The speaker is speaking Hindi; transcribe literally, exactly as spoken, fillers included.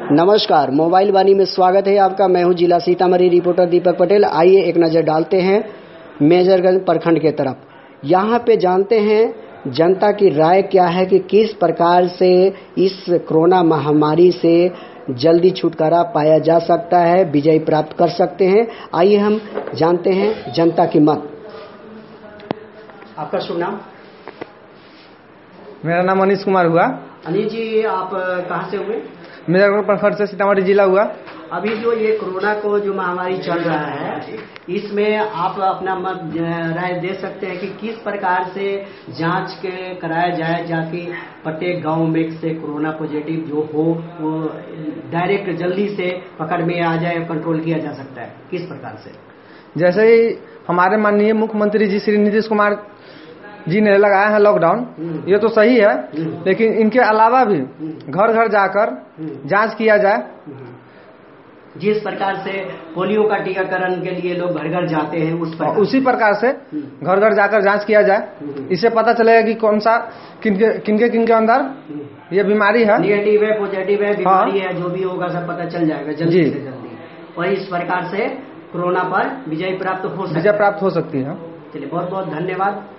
नमस्कार, मोबाइल वाणी में स्वागत है आपका। मैं हूं जिला सीतामढ़ी रिपोर्टर दीपक पटेल। आइए एक नज़र डालते हैं मेजरगंज प्रखंड के तरफ। यहां पे जानते हैं जनता की राय क्या है कि किस प्रकार से इस कोरोना महामारी से जल्दी छुटकारा पाया जा सकता है, विजय प्राप्त कर सकते हैं। आइए हम जानते हैं जनता की मत। आपका शुभ नाम? मेरा नाम अनीश कुमार हुआ। अनिल जी, आप कहाँ से हुए? मेजरगंज प्रखंड से सीतामढ़ी जिला हुआ। अभी जो ये कोरोना को जो महामारी चल रहा है, इसमें आप अपना मत राय दे सकते हैं कि किस प्रकार से जांच के कराया जाए, जाकि प्रत्येक गांव में से कोरोना पॉजिटिव जो हो वो डायरेक्ट जल्दी से पकड़ में आ जाए, कंट्रोल किया जा सकता है। किस प्रकार से? जैसे ही हमारे माननीय मुख्यमंत्री जी श्री नीतीश कुमार जी ने लगाया है लॉकडाउन, ये तो सही है, लेकिन इनके अलावा भी घर घर जाकर जांच किया जाए। जिस प्रकार से पोलियो का टीकाकरण के लिए लोग घर घर जाते हैं, उस प्रकार उसी प्रकार से घर घर जाकर जांच किया जाए। इससे पता चलेगा कि कौन सा किनके किनके किनके अंदर ये बीमारी है, निगेटिव है, पॉजिटिव है, बीमारी है, जो भी होगा सब पता चल जाएगा जल्दी से जल्दी, और इस प्रकार से कोरोना पर विजय प्राप्त हो विजय प्राप्त हो सकती है। चलिए, बहुत बहुत धन्यवाद।